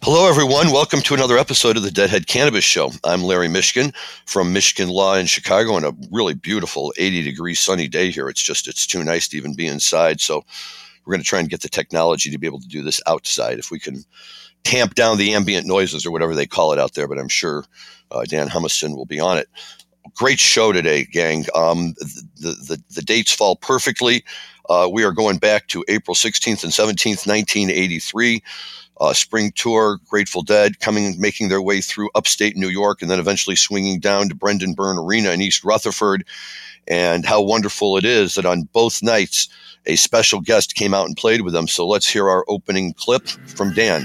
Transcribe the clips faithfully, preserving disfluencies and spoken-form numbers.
Hello, everyone. Welcome to another episode of the Deadhead Cannabis Show. I'm Larry Mishkin from Michigan Law in Chicago on a really beautiful eighty degree sunny day here. It's just, it's too nice to even be inside. So we're going to try and get the technology to be able to do this outside if we can tamp down the ambient noises or whatever they call it out there. But I'm sure uh, Dan Humiston will be on it. Great show today, gang. Um, the, the, the dates fall perfectly. Uh, we are going back to April sixteenth and seventeenth, nineteen eighty-three. Uh, spring tour, Grateful Dead, coming, making their way through upstate New York, and then eventually swinging down to Brendan Byrne Arena in East Rutherford. And how wonderful it is that on both nights, a special guest came out and played with them. So let's hear our opening clip from Dan.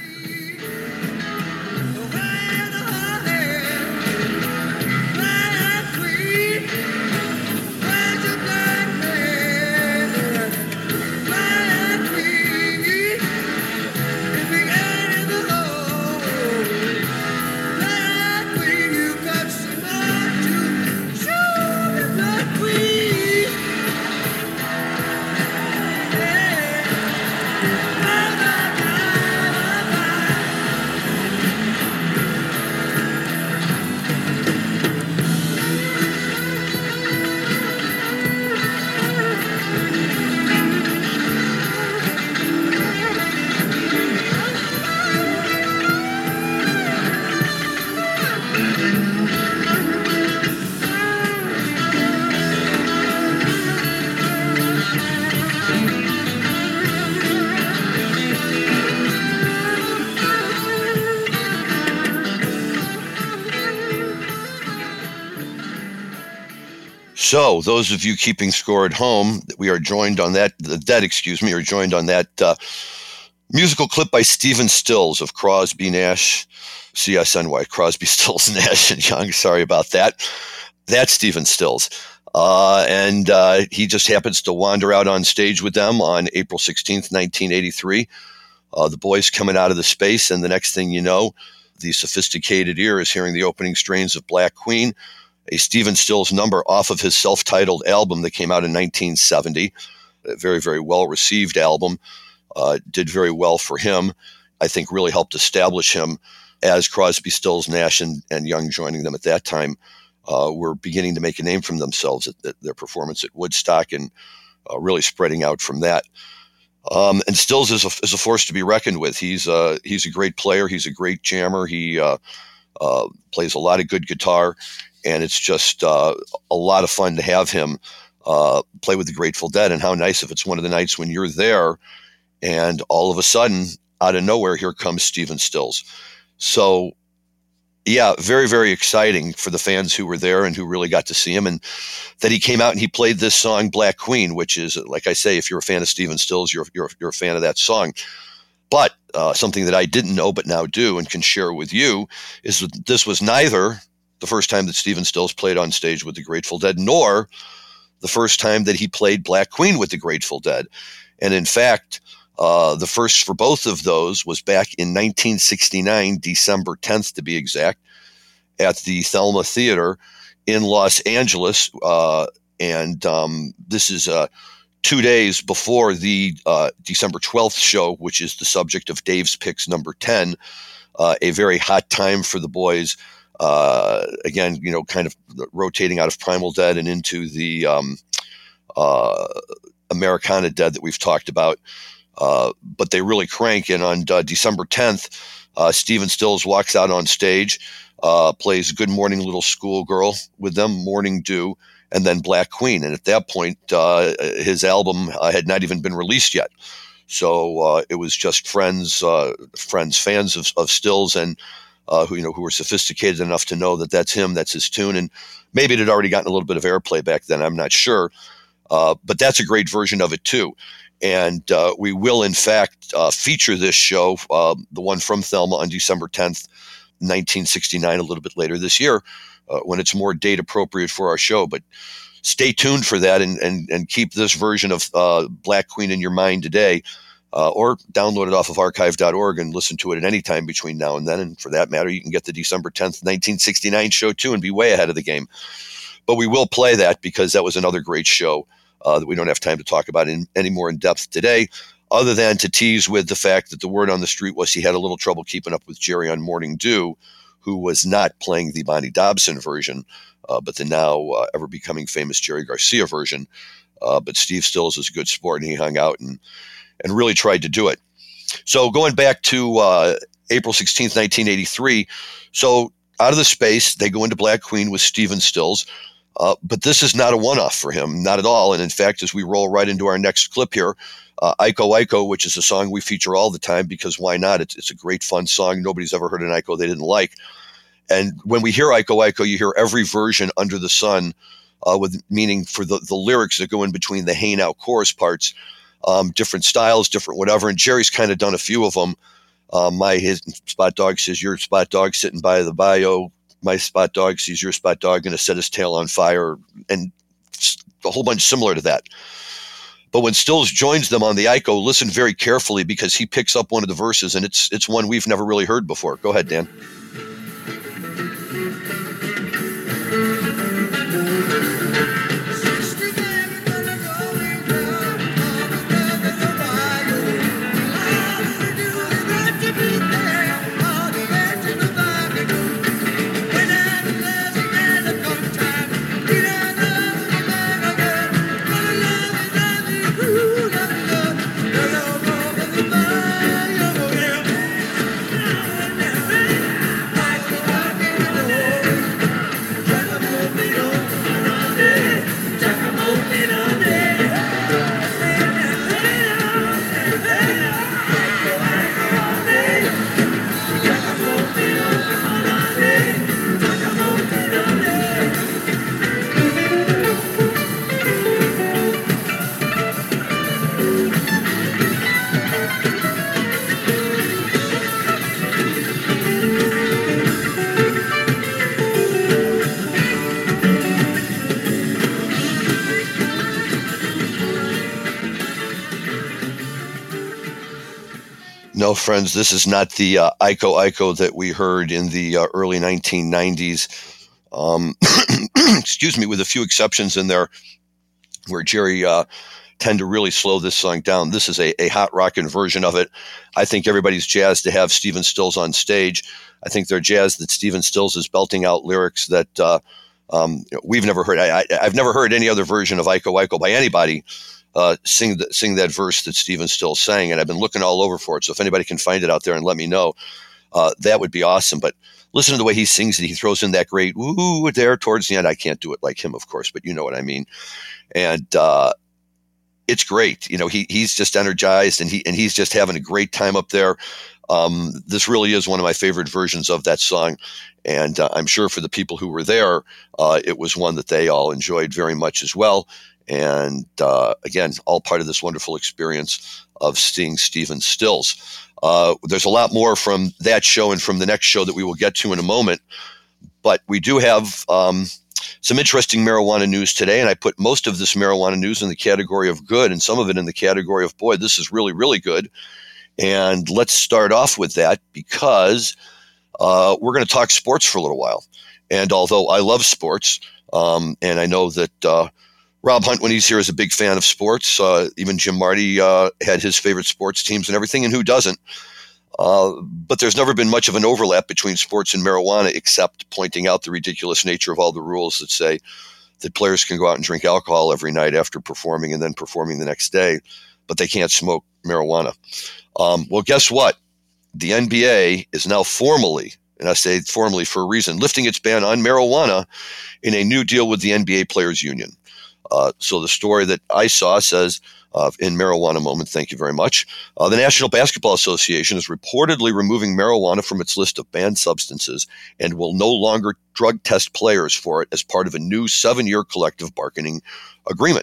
So, those of you keeping score at home, we are joined on that, the Dead, excuse me, are joined on that uh, musical clip by Stephen Stills of Crosby, Nash, C S N Y, Crosby, Stills, Nash and Young. Sorry about that. That's Stephen Stills. Uh, and uh, he just happens to wander out on stage with them on April sixteenth, nineteen eighty-three. Uh, the boys coming out of the space, and the next thing you know, the sophisticated ear is hearing the opening strains of Black Queen, a Stephen Stills number off of his self-titled album that came out in nineteen seventy. A very, very well-received album. Uh, did very well for him. I think really helped establish him as Crosby, Stills, Nash, and, and Young, joining them at that time, uh, were beginning to make a name for themselves at, at their performance at Woodstock, and uh, really spreading out from that. Um, and Stills is a, is a force to be reckoned with. He's, uh, he's a great player. He's a great jammer. He uh, uh, plays a lot of good guitar. And it's just uh, a lot of fun to have him uh, play with the Grateful Dead. And how nice if it's one of the nights when you're there and all of a sudden, out of nowhere, here comes Stephen Stills. So, yeah, very, very exciting for the fans who were there and who really got to see him. And that he came out and he played this song, Black Queen, which is, like I say, if you're a fan of Stephen Stills, you're, you're, you're a fan of that song. But uh, something that I didn't know but now do and can share with you is that this was neither the first time that Stephen Stills played on stage with the Grateful Dead, nor the first time that he played Black Queen with the Grateful Dead. And in fact, uh, the first for both of those was back in nineteen sixty-nine, December tenth to be exact, at the Thelma Theater in Los Angeles. Uh, and um, this is uh, two days before the uh, December twelfth show, which is the subject of Dave's Picks number ten, uh, a very hot time for the boys. Uh, again, you know, kind of rotating out of Primal Dead and into the um, uh, Americana Dead that we've talked about. Uh, but they really crank. And on uh, December tenth, uh, Stephen Stills walks out on stage, uh, plays Good Morning Little Schoolgirl with them, Morning Dew, and then Black Queen. And at that point, uh, his album uh, had not even been released yet. So uh, it was just friends, uh, friends, fans of, of Stills, and Uh, who you know who were sophisticated enough to know that that's him, that's his tune, and maybe it had already gotten a little bit of airplay back then. I'm not sure, uh, but that's a great version of it too. And uh, we will, in fact, uh, feature this show, uh, the one from Thelma, on December tenth, nineteen sixty-nine, a little bit later this year, uh, when it's more date appropriate for our show. But stay tuned for that, and and and keep this version of uh, Black Queen in your mind today. Uh, or download it off of archive dot org and listen to it at any time between now and then. And for that matter, you can get the December tenth, nineteen sixty-nine show too and be way ahead of the game. But we will play that because that was another great show uh, that we don't have time to talk about in any more in depth today. other than to tease with the fact that the word on the street was he had a little trouble keeping up with Jerry on Morning Dew, who was not playing the Bonnie Dobson version, uh, but the now uh, ever becoming famous Jerry Garcia version. Uh, but Steve Stills is a good sport, and he hung out and, and really tried to do it. So going back to uh, April sixteenth, nineteen eighty-three, so out of the space, they go into Black Queen with Stephen Stills. Uh, but this is not a one-off for him, not at all. And in fact, as we roll right into our next clip here, uh, Iko Iko, which is a song we feature all the time because why not? It's, it's a great, fun song. Nobody's ever heard an Iko they didn't like. And when we hear Iko Iko, you hear every version under the sun, uh, with meaning for the, the lyrics that go in between the hey now chorus parts, um, different styles, different whatever. And Jerry's kind of done a few of them. Uh, my his spot dog says, your spot dog sitting by the bayou. My spot dog sees your spot dog going to set his tail on fire, and a whole bunch similar to that. But when Stills joins them on the Iko, listen very carefully because he picks up one of the verses, and it's it's one we've never really heard before. Go ahead, Dan. No, friends, this is not the uh, Iko Iko that we heard in the uh, early nineteen nineties. Um, excuse me, with a few exceptions in there where Jerry uh, tend to really slow this song down. This is a, a hot rockin' version of it. I think everybody's jazzed to have Stephen Stills on stage. I think they're jazzed that Stephen Stills is belting out lyrics that uh, um, you know, we've never heard. I, I, I've never heard any other version of Iko Iko by anybody Uh, sing the, sing that verse that Stephen Stills sang, and I've been looking all over for it. So if anybody can find it out there and let me know, uh, that would be awesome. But listen to the way he sings it. He throws in that great "ooh" there towards the end. I can't do it like him, of course, but you know what I mean. And uh, it's great. You know, he he's just energized, and he and he's just having a great time up there. Um, this really is one of my favorite versions of that song, and uh, I'm sure for the people who were there, uh, it was one that they all enjoyed very much as well. And uh, again, all part of this wonderful experience of seeing Stephen Stills. Uh, there's a lot more from that show and from the next show that we will get to in a moment. But we do have um, some interesting marijuana news today, and I put most of this marijuana news in the category of good and some of it in the category of, boy, this is really, really good. And let's start off with that because uh, we're going to talk sports for a little while. And although I love sports, um, and I know that uh, Rob Hunt, when he's here, is a big fan of sports. Uh, even Jim Marty uh, had his favorite sports teams and everything, and who doesn't? Uh, but there's never been much of an overlap between sports and marijuana, except pointing out the ridiculous nature of all the rules that say that players can go out and drink alcohol every night after performing and then performing the next day, but they can't smoke marijuana. Um, well, guess what? The N B A is now formally, and I say formally for a reason, lifting its ban on marijuana in a new deal with the N B A Players Union. Uh, so the story that I saw says, uh, in Marijuana Moment, thank you very much, uh, the National Basketball Association is reportedly removing marijuana from its list of banned substances and will no longer drug test players for it as part of a new seven-year collective bargaining agreement.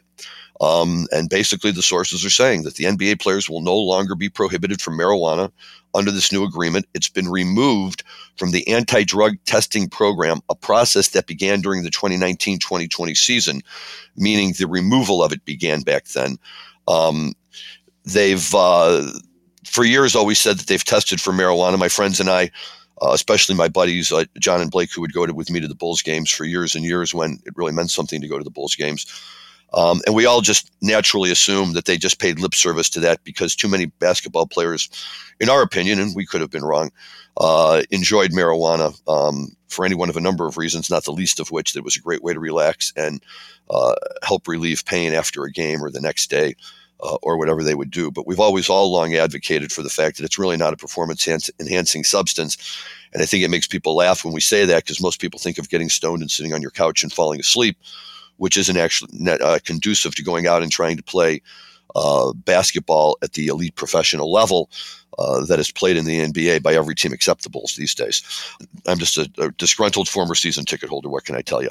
Um, and basically the sources are saying that the N B A players will no longer be prohibited from marijuana under this new agreement. It's been removed from the anti-drug testing program, a process that began during the twenty nineteen twenty twenty season, meaning the removal of it began back then. Um, they've, uh, for years, always said that they've tested for marijuana. My friends and I, uh, especially my buddies, uh, John and Blake, who would go to, with me to the Bulls games for years and years when it really meant something to go to the Bulls games. Um, and we all just naturally assume that they just paid lip service to that because too many basketball players, in our opinion, and we could have been wrong, uh, enjoyed marijuana um, for any one of a number of reasons, not the least of which that it was a great way to relax and uh, help relieve pain after a game or the next day uh, or whatever they would do. But we've always all long advocated for the fact that it's really not a performance-enhancing substance. And I think it makes people laugh when we say that because most people think of getting stoned and sitting on your couch and falling asleep, which isn't actually uh, conducive to going out and trying to play uh, basketball at the elite professional level uh, that is played in the N B A by every team except the Bulls these days. I'm just a, a disgruntled former season ticket holder. What can I tell you?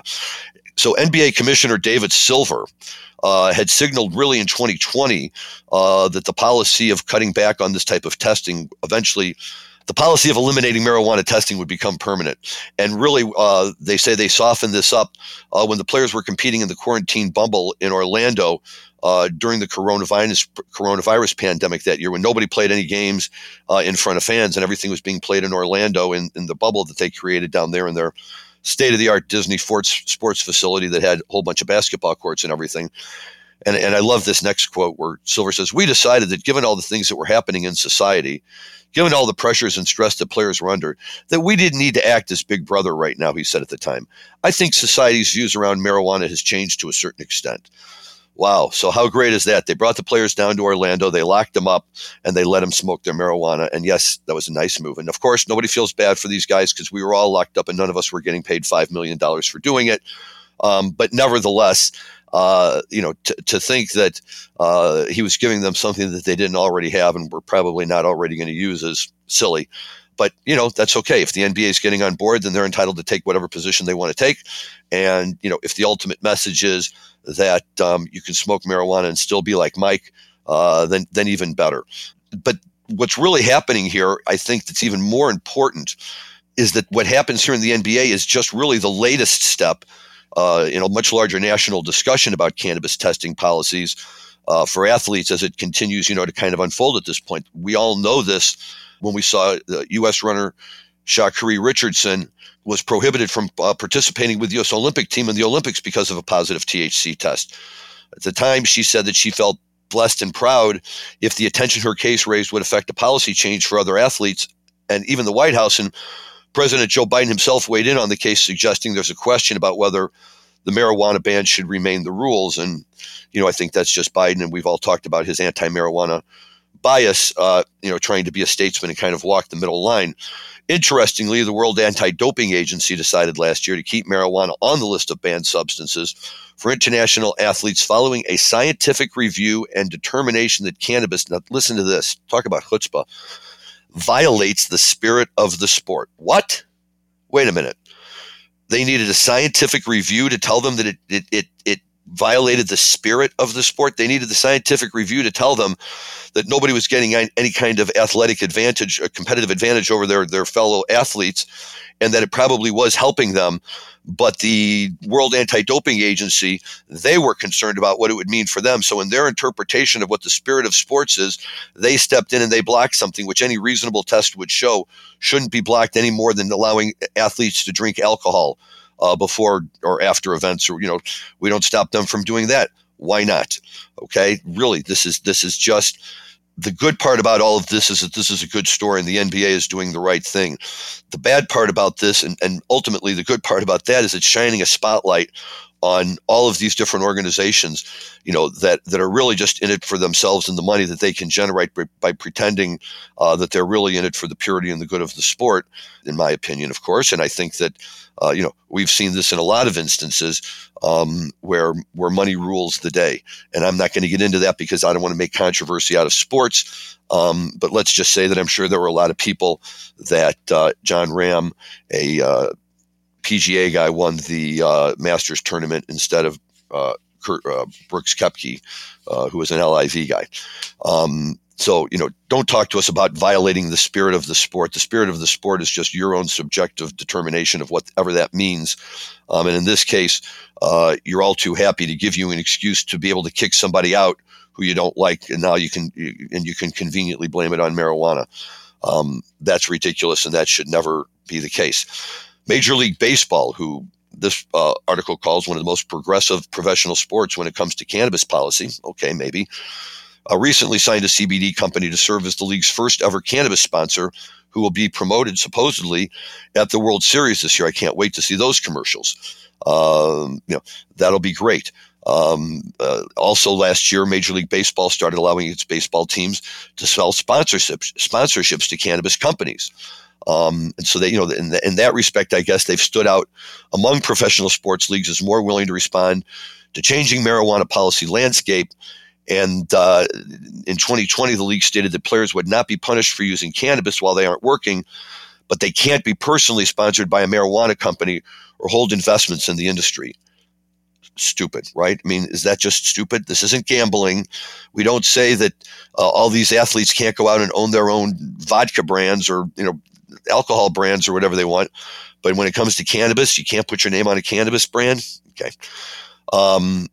So N B A Commissioner David Silver uh, had signaled really in twenty twenty uh, that the policy of cutting back on this type of testing eventually the policy of eliminating marijuana testing would become permanent. And really, uh, they say they softened this up uh, when the players were competing in the quarantine bubble in Orlando uh, during the coronavirus coronavirus pandemic that year, when nobody played any games uh, in front of fans and everything was being played in Orlando in, in the bubble that they created down there in their state-of-the-art Disney sports, sports facility that had a whole bunch of basketball courts and everything. And, and I love this next quote where Silver says, "We decided that given all the things that were happening in society, given all the pressures and stress that players were under, that we didn't need to act as big brother right now," he said at the time. "I think society's views around marijuana has changed to a certain extent." Wow. So how great is that? They brought the players down to Orlando, they locked them up, and they let them smoke their marijuana. And yes, that was a nice move. And of course, nobody feels bad for these guys because we were all locked up and none of us were getting paid five million dollars for doing it. Um, but nevertheless, Uh, you know, t- to think that uh, he was giving them something that they didn't already have and were probably not already going to use is silly. But, you know, that's okay. If the N B A is getting on board, then they're entitled to take whatever position they want to take. And, you know, if the ultimate message is that um, you can smoke marijuana and still be like Mike, uh, then, then even better. But what's really happening here, I think that's even more important, is that what happens here in the N B A is just really the latest step Uh, in a much larger national discussion about cannabis testing policies uh, for athletes as it continues, you know, to kind of unfold at this point. We all know this when we saw the U S runner Sha'Carri Richardson was prohibited from uh, participating with the U S Olympic team in the Olympics because of a positive T H C test. At the time, she said that she felt blessed and proud if the attention her case raised would affect a policy change for other athletes, and even the White House and President Joe Biden himself weighed in on the case, suggesting there's a question about whether the marijuana ban should remain the rules. And, you know, I think that's just Biden. And we've all talked about his anti-marijuana bias, uh, you know, trying to be a statesman and kind of walk the middle line. Interestingly, the World Anti-Doping Agency decided last year to keep marijuana on the list of banned substances for international athletes following a scientific review and determination that cannabis, now listen to this, talk about chutzpah, violates the spirit of the sport. What? Wait a minute. They needed a scientific review to tell them that it it it, it violated the spirit of the sport. They needed the scientific review to tell them that nobody was getting any kind of athletic advantage, a competitive advantage over their, their fellow athletes, and that it probably was helping them. But the World Anti-Doping Agency, they were concerned about what it would mean for them. So in their interpretation of what the spirit of sports is, they stepped in and they blocked something which any reasonable test would show shouldn't be blocked any more than allowing athletes to drink alcohol uh, before or after events. Or, you know, we don't stop them from doing that. Why not? Okay, really, this is this is just the good part about all of this is that this is a good story and the N B A is doing the right thing. The bad part about this, and, and ultimately the good part about that, is it's shining a spotlight on all of these different organizations, you know, that, that are really just in it for themselves and the money that they can generate by, by pretending uh, that they're really in it for the purity and the good of the sport, in my opinion, of course. And I think that, uh, you know, we've seen this in a lot of instances um, where where money rules the day. And I'm not going to get into that because I don't want to make controversy out of sports. Um, but let's just say that I'm sure there were a lot of people that uh, John Ram, a uh, P G A guy, won the uh, Masters tournament instead of uh, Kurt, uh, Brooks Koepka, uh, who was an L I V guy. Um, so, you know, don't talk to us about violating the spirit of the sport. The spirit of the sport is just your own subjective determination of whatever that means. Um, and in this case, uh, you're all too happy to give you an excuse to be able to kick somebody out who you don't like, and now you can and you can conveniently blame it on marijuana. Um, that's ridiculous, and that should never be the case. Major League Baseball, who this uh, article calls one of the most progressive professional sports when it comes to cannabis policy. Okay, maybe. Uh, recently signed a C B D company to serve as the league's first ever cannabis sponsor, who will be promoted supposedly at the World Series this year. I can't wait to see those commercials. Um, you know, that'll be great. Um, uh, also last year, Major League Baseball started allowing its baseball teams to sell sponsorships, sponsorships to cannabis companies. Um, and so they, you know, in, the, in that respect, I guess they've stood out among professional sports leagues as more willing to respond to changing marijuana policy landscape. And uh, in twenty twenty, the league stated that players would not be punished for using cannabis while they aren't working, but they can't be personally sponsored by a marijuana company or hold investments in the industry. Stupid, right? I mean, is that just stupid? This isn't gambling. We don't say that uh, all these athletes can't go out and own their own vodka brands or, you know, alcohol brands or whatever they want. But when it comes to cannabis, you can't put your name on a cannabis brand. Okay. Um,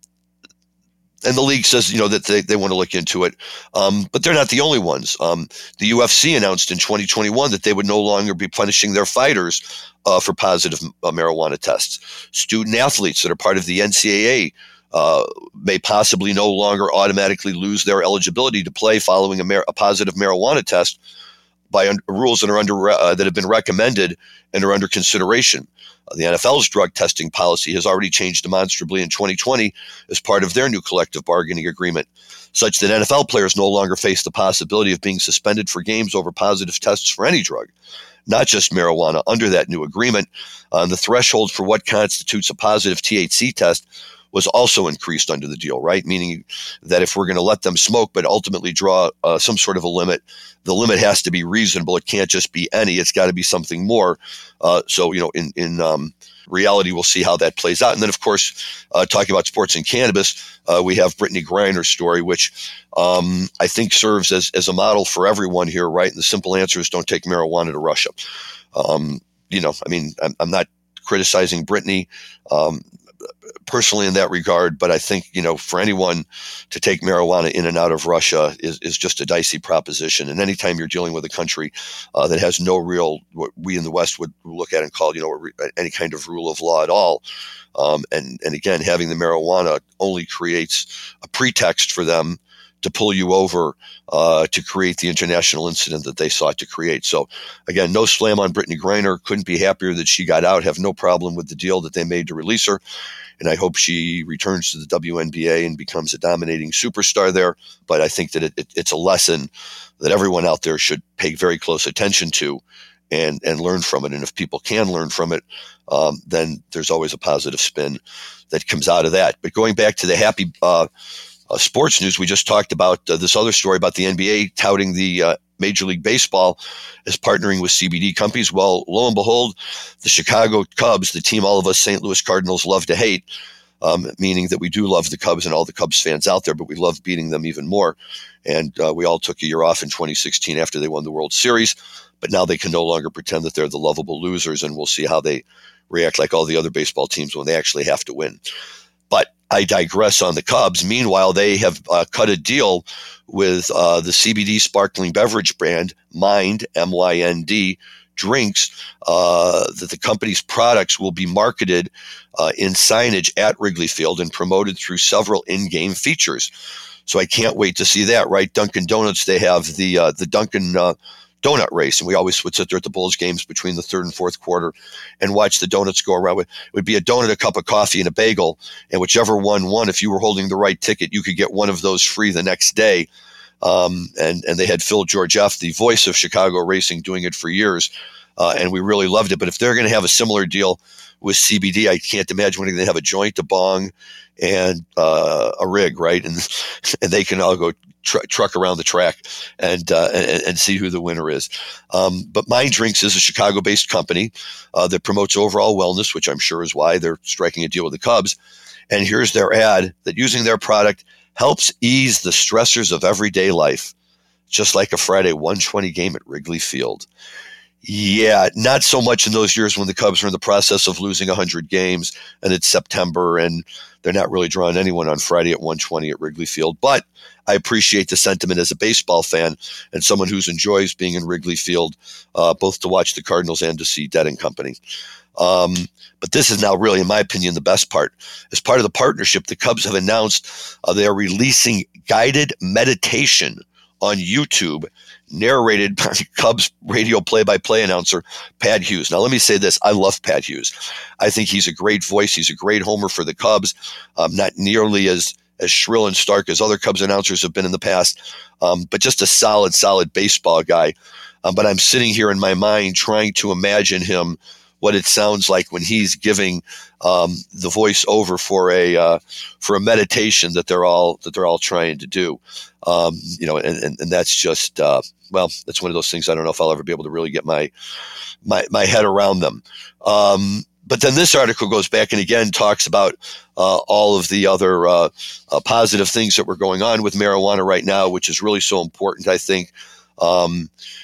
and the league says, you know, that they, they want to look into it. Um, but they're not the only ones. Um, the U F C announced in twenty twenty-one that they would no longer be punishing their fighters uh, for positive uh, marijuana tests. Student athletes that are part of the N C double A uh, may possibly no longer automatically lose their eligibility to play following a, mar- a positive marijuana test by un- rules that are under uh, that have been recommended and are under consideration. Uh, the N F L's drug testing policy has already changed demonstrably in twenty twenty as part of their new collective bargaining agreement, such that N F L players no longer face the possibility of being suspended for games over positive tests for any drug, not just marijuana. Under that new agreement, uh, the threshold for what constitutes a positive T H C test was also increased under the deal, right? Meaning that if we're going to let them smoke, but ultimately draw uh, some sort of a limit, the limit has to be reasonable. It can't just be any. It's got to be something more. Uh, so, you know, in, in um, reality, we'll see how that plays out. And then, of course, uh, talking about sports and cannabis, uh, we have Brittany Griner's story, which um, I think serves as, as a model for everyone here, right? And the simple answer is don't take marijuana to Russia. Um, you know, I mean, I'm, I'm not criticizing Brittany um, personally in that regard, but I think, you know, for anyone to take marijuana in and out of Russia is, is just a dicey proposition. And anytime you're dealing with a country uh, that has no real, what we in the West would look at and call, you know, any kind of rule of law at all. Um, and, and again, having the marijuana only creates a pretext for them to pull you over uh, to create the international incident that they sought to create. So, again, no slam on Brittany Griner. Couldn't be happier that she got out. Have no problem with the deal that they made to release her. And I hope she returns to the W N B A and becomes a dominating superstar there. But I think that it, it, it's a lesson that everyone out there should pay very close attention to and, and learn from it. And if people can learn from it, um, then there's always a positive spin that comes out of that. But going back to the happy uh, uh, sports news, we just talked about uh, this other story about the N B A touting the uh, Major League Baseball as partnering with C B D companies. Well, lo and behold, the Chicago Cubs, the team all of us Saint Louis Cardinals love to hate, um, meaning that we do love the Cubs and all the Cubs fans out there, but we love beating them even more. And uh, we all took a year off in twenty sixteen after they won the World Series, but now they can no longer pretend that they're the lovable losers, and we'll see how they react like all the other baseball teams when they actually have to win. But I digress on the Cubs. Meanwhile, they have uh, cut a deal with uh, the C B D sparkling beverage brand Mind, M Y N D, drinks, uh, that the company's products will be marketed uh, in signage at Wrigley Field and promoted through several in-game features. So I can't wait to see that, right? Dunkin' Donuts, they have the uh, the Dunkin' uh, donut race, and we always would sit there at the Bulls games between the third and fourth quarter and watch the donuts go around. It would be a donut, a cup of coffee, and a bagel, and whichever one won, if you were holding the right ticket, you could get one of those free the next day. Um, and, and they had Phil Georgeff, the voice of Chicago racing, doing it for years, uh, and we really loved it. But if they're going to have a similar deal with C B D, I can't imagine when they have a joint, a bong, and uh, a rig, right? And and they can all go tr- truck around the track and, uh, and and see who the winner is. Um, but Mind Drinks is a Chicago-based company uh, that promotes overall wellness, which I'm sure is why they're striking a deal with the Cubs. And here's their ad that using their product helps ease the stressors of everyday life, just like a Friday one twenty game at Wrigley Field. Yeah, not so much in those years when the Cubs were in the process of losing one hundred games and it's September and they're not really drawing anyone on Friday at one twenty at Wrigley Field. But I appreciate the sentiment as a baseball fan and someone who enjoys being in Wrigley Field, uh, both to watch the Cardinals and to see Dead and Company. Um, but this is now really, in my opinion, the best part. As part of the partnership, the Cubs have announced uh, they are releasing guided meditation on YouTube, narrated by Cubs radio play-by-play announcer Pat Hughes. Now, let me say this. I love Pat Hughes. I think he's a great voice. He's a great homer for the Cubs, um, not nearly as as shrill and stark as other Cubs announcers have been in the past, um, but just a solid, solid baseball guy. Um, but I'm sitting here in my mind trying to imagine him, what it sounds like when he's giving um, the voice over for a uh, for a meditation that they're all that they're all trying to do. Um, you know, and, and, and that's just uh, well, that's one of those things I don't know if I'll ever be able to really get my my my head around them. Um, But then this article goes back and again talks about uh, all of the other uh, uh, positive things that were going on with marijuana right now, which is really so important, I think. Um,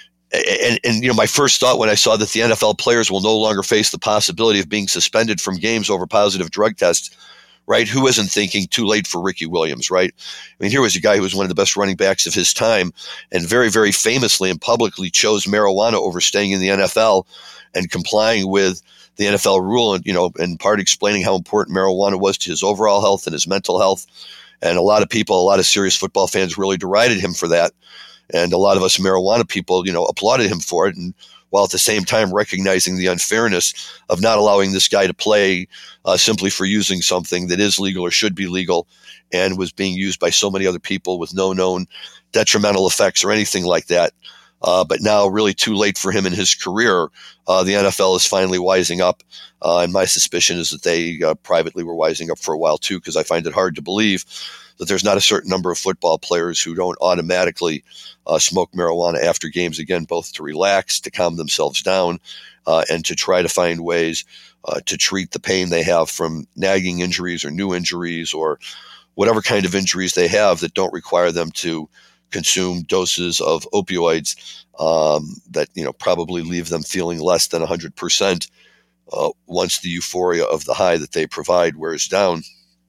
and, and, you know, my first thought when I saw that the N F L players will no longer face the possibility of being suspended from games over positive drug tests, right? Who isn't thinking too late for Ricky Williams, right? I mean, here was a guy who was one of the best running backs of his time and very, very famously and publicly chose marijuana over staying in the N F L and complying with the N F L rule, and, you know, in part explaining how important marijuana was to his overall health and his mental health. And a lot of people, a lot of serious football fans really derided him for that. And a lot of us marijuana people, you know, applauded him for it. And while at the same time recognizing the unfairness of not allowing this guy to play uh, simply for using something that is legal or should be legal and was being used by so many other people with no known detrimental effects or anything like that. Uh, but now really too late for him in his career. Uh, the N F L is finally wising up. Uh, and my suspicion is that they uh, privately were wising up for a while too, because I find it hard to believe that there's not a certain number of football players who don't automatically uh, smoke marijuana after games, again, both to relax, to calm themselves down, uh, and to try to find ways uh, to treat the pain they have from nagging injuries or new injuries or whatever kind of injuries they have that don't require them to consume doses of opioids um, that, you know, probably leave them feeling less than one hundred percent uh, once the euphoria of the high that they provide wears down.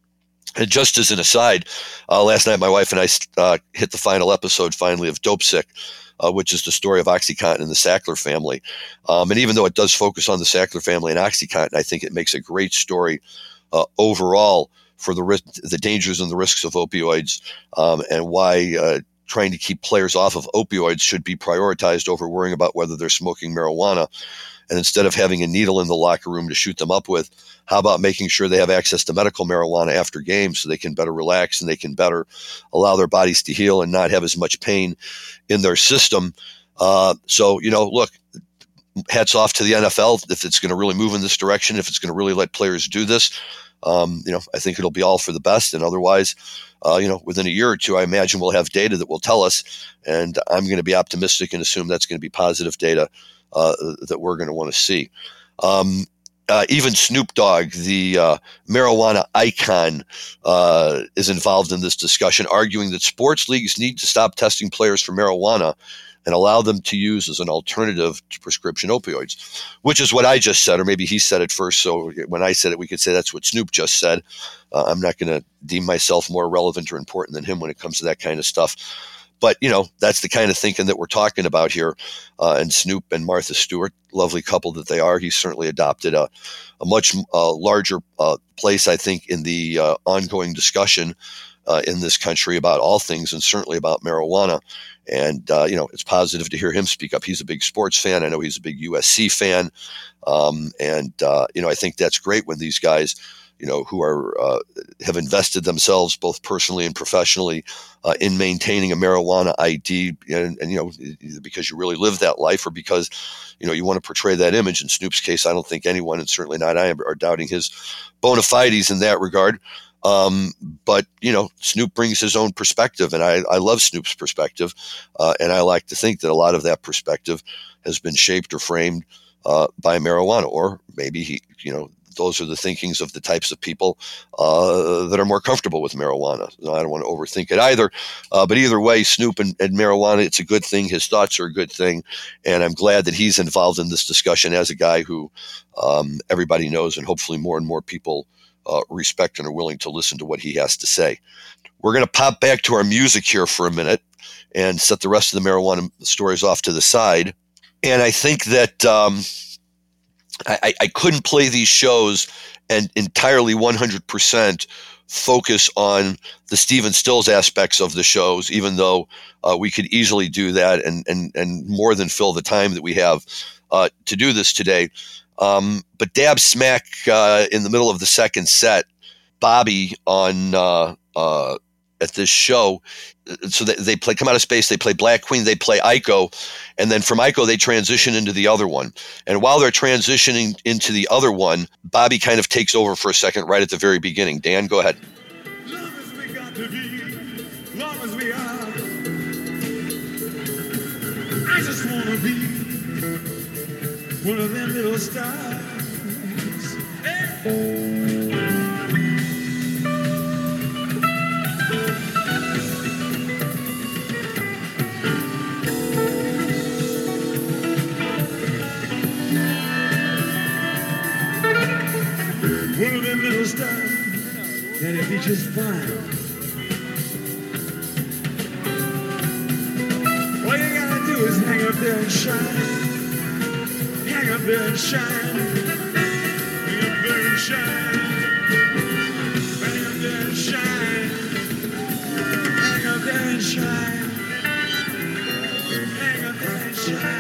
And just as an aside, uh, last night my wife and I uh, hit the final episode finally of Dope Sick, uh, which is the story of OxyContin and the Sackler family. Um, and even though it does focus on the Sackler family and OxyContin, I think it makes a great story uh, overall for the risk, the dangers and the risks of opioids, um, and why uh, trying to keep players off of opioids should be prioritized over worrying about whether they're smoking marijuana. And instead of having a needle in the locker room to shoot them up with, how about making sure they have access to medical marijuana after games so they can better relax and they can better allow their bodies to heal and not have as much pain in their system? Uh, so, you know, look, hats off to the N F L if it's going to really move in this direction, if it's going to really let players do this. Um, you know, I think it'll be all for the best. And otherwise, uh, you know, within a year or two, I imagine we'll have data that will tell us. And I'm going to be optimistic and assume that's going to be positive data uh, that we're going to want to see. Um, uh, even Snoop Dogg, the uh, marijuana icon, uh, is involved in this discussion, arguing that sports leagues need to stop testing players for marijuana and allow them to use as an alternative to prescription opioids, which is what I just said, or maybe he said it first. So when I said it, we could say that's what Snoop just said. Uh, I'm not going to deem myself more relevant or important than him when it comes to that kind of stuff. But, you know, that's the kind of thinking that we're talking about here. Uh, and Snoop and Martha Stewart, lovely couple that they are, he's certainly adopted a, a much uh, larger uh, place, I think, in the uh, ongoing discussion uh, in this country about all things, and certainly about marijuana. And, uh, you know, it's positive to hear him speak up. He's a big sports fan. I know he's a big U S C fan. Um, and, uh, you know, I think that's great when these guys, you know, who are uh, have invested themselves both personally and professionally uh, in maintaining a marijuana I D, and, and, you know, either because you really live that life or because, you know, you want to portray that image. In Snoop's case, I don't think anyone, and certainly not I, are doubting his bona fides in that regard. Um, but, you know, Snoop brings his own perspective, and I, I love Snoop's perspective. Uh, and I like to think that a lot of that perspective has been shaped or framed uh, by marijuana, or maybe he, you know, those are the thinkings of the types of people uh, that are more comfortable with marijuana. I don't want to overthink it either. Uh, but either way, Snoop and, and marijuana, it's a good thing. His thoughts are a good thing. And I'm glad that he's involved in this discussion as a guy who um, everybody knows, and hopefully more and more people uh, respect and are willing to listen to what he has to say. We're going to pop back to our music here for a minute and set the rest of the marijuana stories off to the side. And I think that um, I, I couldn't play these shows and entirely one hundred percent focus on the Stephen Stills aspects of the shows, even though uh, we could easily do that and, and, and more than fill the time that we have uh, to do this today. Um, but dab smack uh, in the middle of the second set, Bobby on uh, uh, at this show, so they, they play Come Out of Space, they play Black Queen, they play Iko, and then from Iko they transition into the other one. And while they're transitioning into the other one, Bobby kind of takes over for a second right at the very beginning. Dan, go ahead. Long as we got to be, long as we are, I just want to be one of them little stars. Hey. One of them little stars that'll be just fine. All you gotta do is hang up there and shine. Hang up there and shine. Hang up there and shine. Hang up there and shine. Hang up there and shine. Hang up there and shine.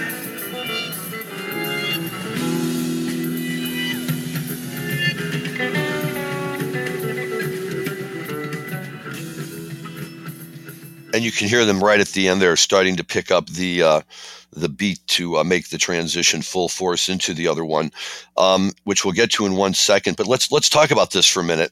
And you can hear them right at the end there starting to pick up the uh, the beat to uh, make the transition full force into the other one, um, which we'll get to in one second. But let's let's talk about this for a minute.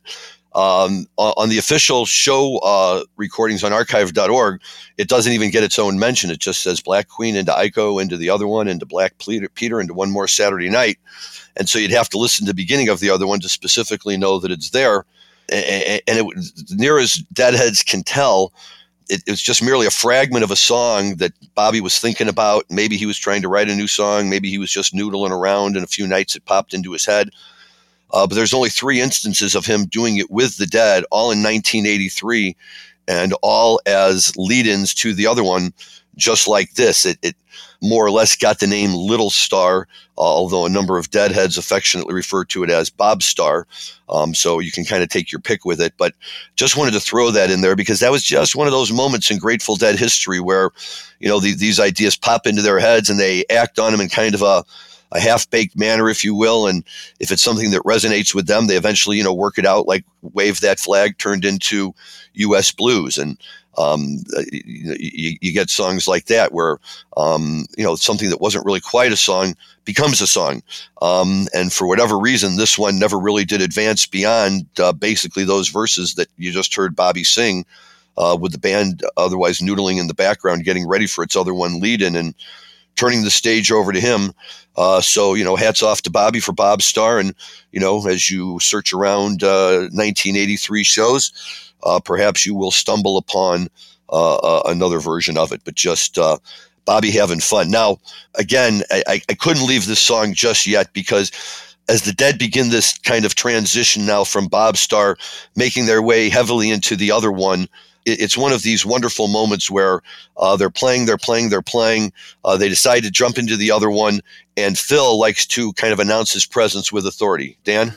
Um, on the official show uh, recordings on archive dot org, it doesn't even get its own mention. It just says Black Queen into Iko, into the other one, into Black Peter, into One More Saturday Night. And so you'd have to listen to the beginning of the other one to specifically know that it's there. And it, near as Deadheads can tell, It, it was just merely a fragment of a song that Bobby was thinking about. Maybe he was trying to write a new song. Maybe he was just noodling around, and a few nights it popped into his head. Uh, but there's only three instances of him doing it with the Dead, all in nineteen eighty-three, and all as lead-ins to the other one, just like this. It, it more or less got the name Little Star, uh, although a number of Deadheads affectionately refer to it as Bob Star. Um, so you can kind of take your pick with it. But just wanted to throw that in there because that was just one of those moments in Grateful Dead history where, you know, the, these ideas pop into their heads and they act on them in kind of a, a half-baked manner, if you will. And if it's something that resonates with them, they eventually, you know, work it out, like Wave That Flag turned into U S Blues. And Um, you, you, you get songs like that where, um, you know, something that wasn't really quite a song becomes a song. Um, and for whatever reason, this one never really did advance beyond uh, basically those verses that you just heard Bobby sing uh, with the band otherwise noodling in the background, getting ready for its other one lead-in and turning the stage over to him. Uh, so, you know, hats off to Bobby for Bob Star. And, you know, as you search around uh, nineteen eighty-three shows, Uh, perhaps you will stumble upon uh, uh, another version of it, but just uh, Bobby having fun. Now, again, I, I couldn't leave this song just yet because as the Dead begin this kind of transition now from Bob Star making their way heavily into the other one, it, it's one of these wonderful moments where uh, they're playing, they're playing, they're playing. Uh, they decide to jump into the other one, and Phil likes to kind of announce his presence with authority. Dan?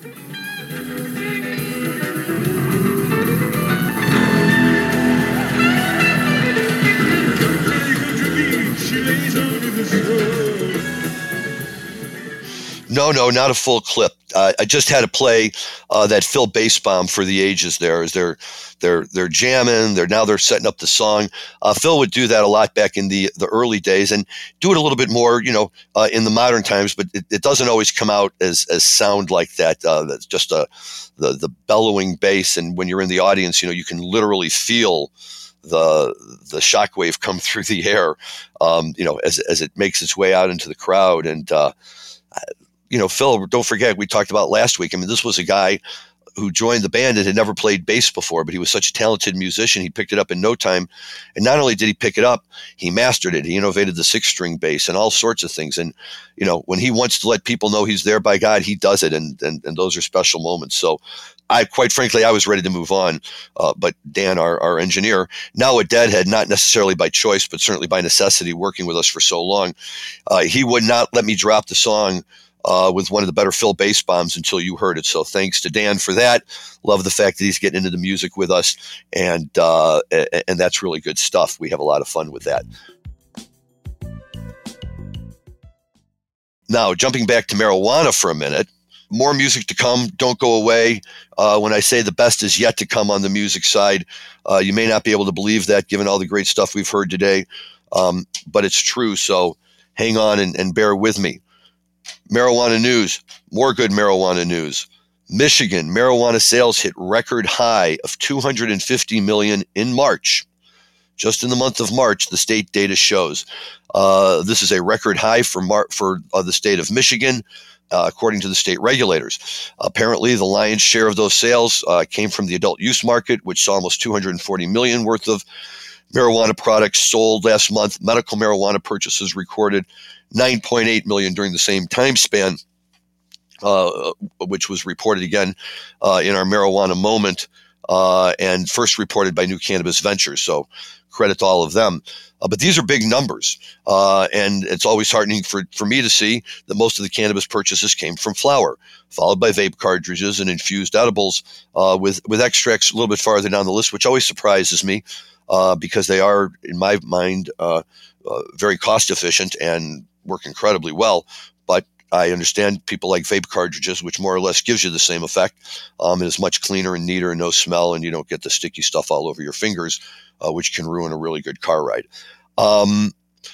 No, no, not a full clip. Uh, I just had to play uh, that Phil bass bomb for the ages. There, as they're they're they're jamming. They're now they're setting up the song. Uh, Phil would do that a lot back in the the early days, and do it a little bit more, you know, uh, in the modern times. But it, it doesn't always come out as as sound like that. Uh, that's just a the the bellowing bass, and when you're in the audience, you know, you can literally feel the the shockwave come through the air, um, you know, as as it makes its way out into the crowd. And uh, you know, Phil, don't forget, we talked about last week. I mean, this was a guy who joined the band and had never played bass before, but he was such a talented musician. He picked it up in no time. And not only did he pick it up, he mastered it. He innovated the six string bass and all sorts of things. And, you know, when he wants to let people know he's there by God, he does it. And, and, and those are special moments. So I, quite frankly, I was ready to move on. Uh, but Dan, our, our engineer, now a Deadhead, not necessarily by choice, but certainly by necessity, working with us for so long, uh, he would not let me drop the song uh, with one of the better Phil bass bombs until you heard it. So thanks to Dan for that. Love the fact that he's getting into the music with us, and uh, and that's really good stuff. We have a lot of fun with that. Now, jumping back to marijuana for a minute, more music to come. Don't go away. Uh, when I say the best is yet to come on the music side, uh, you may not be able to believe that given all the great stuff we've heard today, um, but it's true. So hang on and, and bear with me. Marijuana news, more good marijuana news. Michigan marijuana sales hit record high of two hundred fifty million dollars in March. Just in the month of March, the state data shows. Uh, this is a record high for Mar- for uh, the state of Michigan, uh, according to the state regulators. Apparently, the lion's share of those sales uh, came from the adult use market, which saw almost two hundred forty million dollars worth of marijuana products sold last month. Medical marijuana purchases recorded nine point eight million dollars during the same time span, uh, which was reported again uh, in our marijuana moment uh, and first reported by New Cannabis Ventures. So credit to all of them. Uh, but these are big numbers, uh, and it's always heartening for, for me to see that most of the cannabis purchases came from flower, followed by vape cartridges and infused edibles uh, with, with extracts a little bit farther down the list, which always surprises me uh, because they are, in my mind, uh, uh, very cost efficient and work incredibly well. But I understand people like vape cartridges, which more or less gives you the same effect. Um, it is much cleaner and neater and no smell, and you don't get the sticky stuff all over your fingers, uh, which can ruin a really good car ride. Um,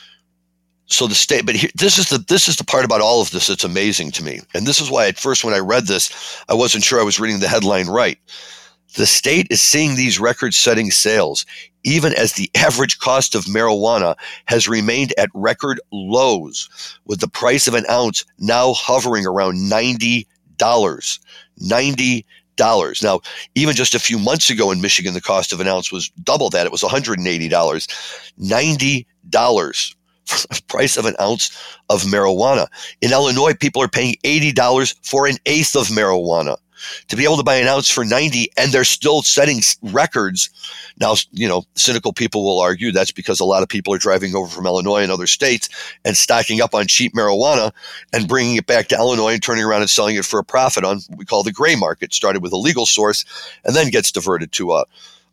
so the state, but here, this is the this is the part about all of this that's amazing to me, and this is why at first when I read this, I wasn't sure I was reading the headline right. The state is seeing these record-setting sales, even as the average cost of marijuana has remained at record lows, with the price of an ounce now hovering around ninety dollars. ninety dollars. Now, even just a few months ago in Michigan, the cost of an ounce was double that. It was one hundred eighty dollars. ninety dollars for the price of an ounce of marijuana. In Illinois, people are paying eighty dollars for an eighth of marijuana. To be able to buy an ounce for ninety, and they're still setting records. Now, you know, cynical people will argue that's because a lot of people are driving over from Illinois and other states and stocking up on cheap marijuana and bringing it back to Illinois and turning around and selling it for a profit on what we call the gray market. Started with a legal source and then gets diverted to a,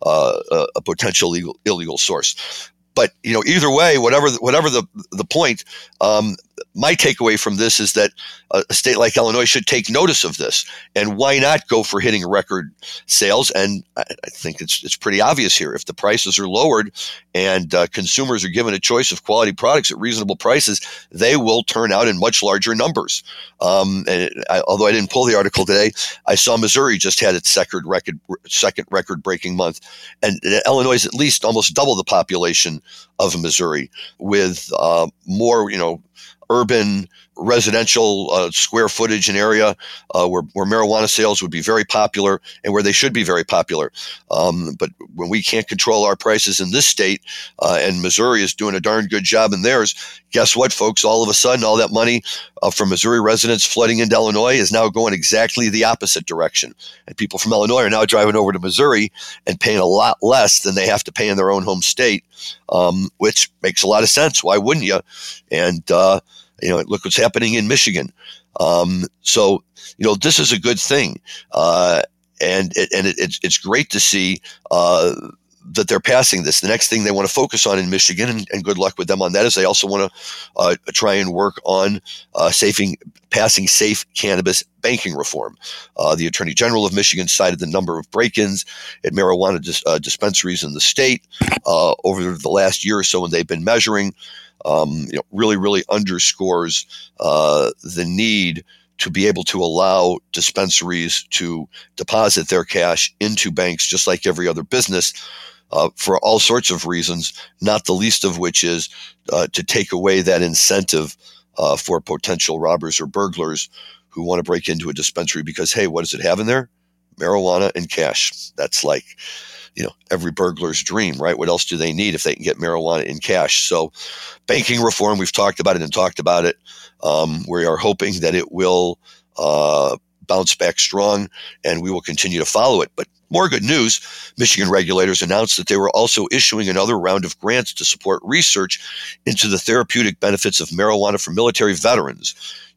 a, a potential legal, illegal source. But, you know, either way, whatever whatever the the point, um, my takeaway from this is that a state like Illinois should take notice of this. And why not go for hitting record sales? And I, I think it's it's pretty obvious here. If the prices are lowered and uh, consumers are given a choice of quality products at reasonable prices, they will turn out in much larger numbers. Um, and it, I, although I didn't pull the article today, I saw Missouri just had its second record second record breaking month, and Illinois is at least almost double the population of Missouri, with uh, more, you know, urban residential uh, square footage and area uh, where, where marijuana sales would be very popular and where they should be very popular. Um, but when we can't control our prices in this state, uh, and Missouri is doing a darn good job in theirs, guess what, folks? All of a sudden, all that money uh, from Missouri residents flooding into Illinois is now going exactly the opposite direction. And people from Illinois are now driving over to Missouri and paying a lot less than they have to pay in their own home state, um, which makes a lot of sense. Why wouldn't you? And, uh, You know, look what's happening in Michigan. Um, so, you know, this is a good thing. Uh, and it, and it, it's, it's great to see uh, that they're passing this. The next thing they want to focus on in Michigan, and, and good luck with them on that, is they also want to uh, try and work on uh, safing, passing safe cannabis banking reform. Uh, the Attorney General of Michigan cited the number of break-ins at marijuana dis- uh, dispensaries in the state uh, over the last year or so when they've been measuring. Um, you know, really, really underscores uh, the need to be able to allow dispensaries to deposit their cash into banks just like every other business uh, for all sorts of reasons, not the least of which is uh, to take away that incentive uh, for potential robbers or burglars who want to break into a dispensary because, hey, what does it have in there? Marijuana and cash. That's like, you know, every burglar's dream, right? What else do they need if they can get marijuana in cash? So banking reform, we've talked about it and talked about it. Um, we are hoping that it will uh, bounce back strong, and we will continue to follow it. But more good news, Michigan regulators announced that they were also issuing another round of grants to support research into the therapeutic benefits of marijuana for military veterans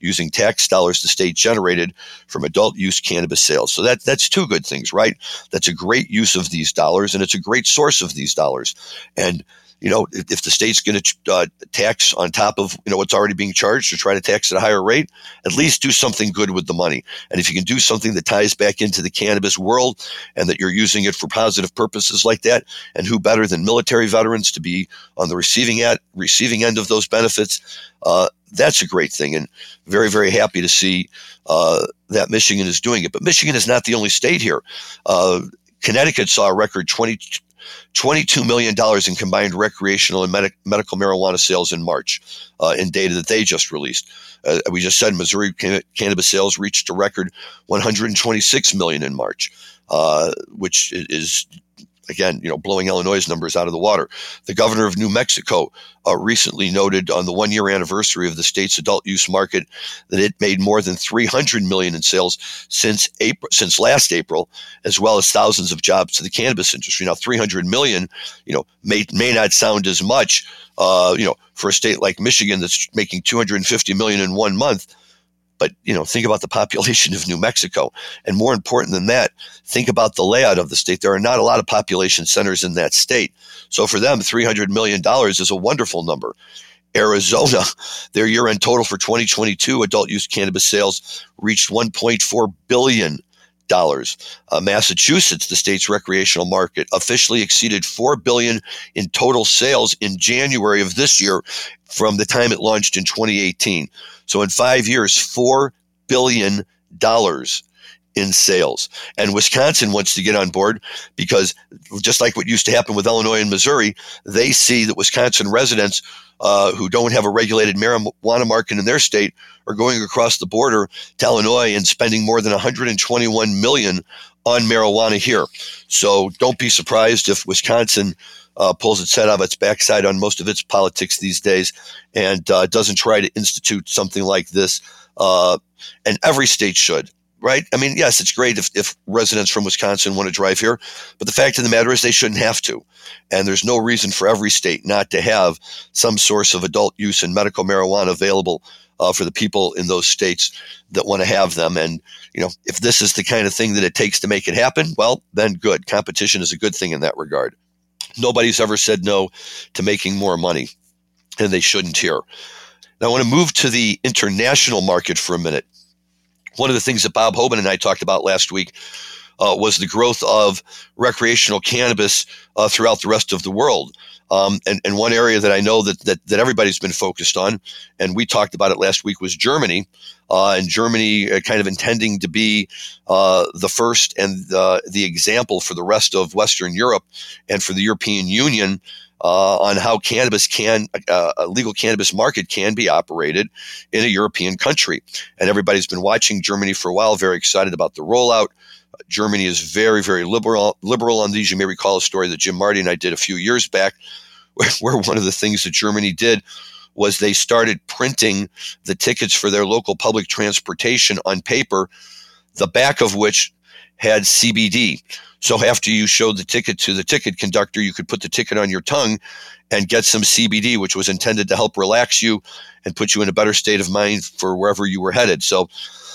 using tax dollars the state generated from adult use cannabis sales. So that that's two good things, right? That's a great use of these dollars, and it's a great source of these dollars. And you know, if, if the state's going to uh, tax on top of, you know, what's already being charged, or try to tax at a higher rate, at least do something good with the money. And if you can do something that ties back into the cannabis world and that you're using it for positive purposes like that, and who better than military veterans to be on the receiving at receiving end of those benefits, uh, that's a great thing. And very, very happy to see uh, that Michigan is doing it. But Michigan is not the only state here. Uh, Connecticut saw a record twenty twenty-two million dollars in combined recreational and med- medical marijuana sales in March, uh, in data that they just released. Uh, we just said Missouri can- cannabis sales reached a record one hundred twenty-six million dollars in March, uh, which is, again, you know, blowing Illinois' numbers out of the water. The governor of New Mexico uh, recently noted on the one-year anniversary of the state's adult use market that it made more than three hundred million dollars in sales since April, since last April, as well as thousands of jobs to the cannabis industry. Now, three hundred million dollars, you know, may may not sound as much, uh, you know, for a state like Michigan that's making two hundred fifty million dollars in one month. But, you know, think about the population of New Mexico. And more important than that, think about the layout of the state. There are not a lot of population centers in that state. So for them, three hundred million dollars is a wonderful number. Arizona, their year-end total for twenty twenty-two adult use cannabis sales reached one point four billion dollars. Uh, Massachusetts, the state's recreational market, officially exceeded four billion dollars in total sales in January of this year from the time it launched in twenty eighteen. So in five years, four billion dollars in sales. And Wisconsin wants to get on board because, just like what used to happen with Illinois and Missouri, they see that Wisconsin residents uh, who don't have a regulated marijuana market in their state are going across the border to Illinois and spending more than one hundred twenty-one million dollars on marijuana here. So don't be surprised if Wisconsin uh, pulls its head out of its backside on most of its politics these days and uh, doesn't try to institute something like this. Uh, and every state should. Right? I mean, yes, it's great if, if residents from Wisconsin want to drive here, but the fact of the matter is they shouldn't have to. And there's no reason for every state not to have some source of adult use and medical marijuana available uh, for the people in those states that want to have them. And, you know, if this is the kind of thing that it takes to make it happen, well, then good. Competition is a good thing in that regard. Nobody's ever said no to making more money, and they shouldn't here. Now, I want to move to the international market for a minute. One of the things that Bob Hoban and I talked about last week uh, was the growth of recreational cannabis uh, throughout the rest of the world. Um, and, and one area that I know that, that that everybody's been focused on, and we talked about it last week, was Germany. Uh, and Germany uh, kind of intending to be uh, the first and uh, the example for the rest of Western Europe and for the European Union Uh, on how cannabis can, uh, a legal cannabis market can be operated in a European country. And everybody's been watching Germany for a while, very excited about the rollout. Uh, Germany is very, very liberal, liberal on these. You may recall a story that Jim Marty and I did a few years back, where, where one of the things that Germany did was they started printing the tickets for their local public transportation on paper, the back of which had C B D. So after you showed the ticket to the ticket conductor, you could put the ticket on your tongue and get some C B D, which was intended to help relax you and put you in a better state of mind for wherever you were headed. So